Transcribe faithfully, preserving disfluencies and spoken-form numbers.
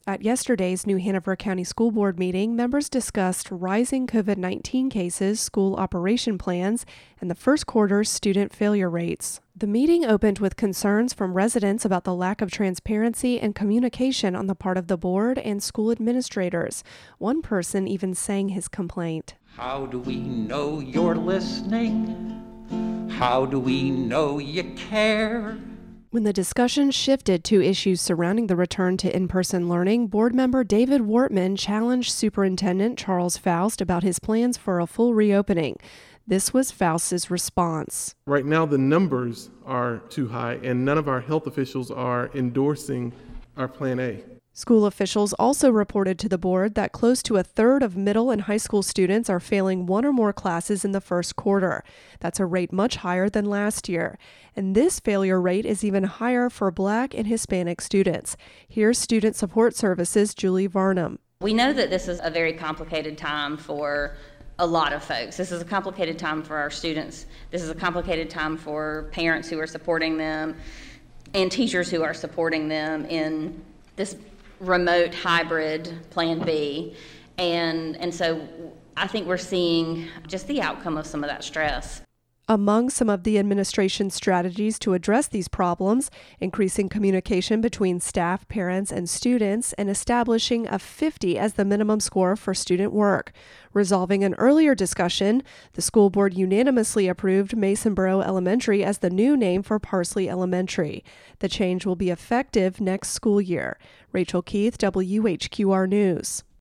At yesterday's New Hanover County School Board meeting, members discussed rising COVID nineteen cases, school operation plans, and the first quarter's student failure rates. The meeting opened with concerns from residents about the lack of transparency and communication on the part of the board and school administrators. One person even sang his complaint. How do we know you're listening? How do we know you care? When the discussion shifted to issues surrounding the return to in-person learning, board member David Wortman challenged Superintendent Charles Faust about his plans for a full reopening. This was Faust's response. Right now, the numbers are too high, and none of our health officials are endorsing our Plan A. School officials also reported to the board that close to a third of middle and high school students are failing one or more classes in the first quarter. That's a rate much higher than last year. And this failure rate is even higher for Black and Hispanic students. Here's Student Support Services' Julie Varnum. We know that this is a very complicated time for a lot of folks. This is a complicated time for our students. This is a complicated time for parents who are supporting them and teachers who are supporting them in this remote hybrid Plan B, and and so I think we're seeing just the outcome of some of that stress. Among some of the administration's strategies to address these problems, increasing communication between staff, parents, and students, and establishing a fifty as the minimum score for student work. Resolving an earlier discussion, the school board unanimously approved Masonboro Elementary as the new name for Parsley Elementary. The change will be effective next school year. Rachel Keith, W H Q R News.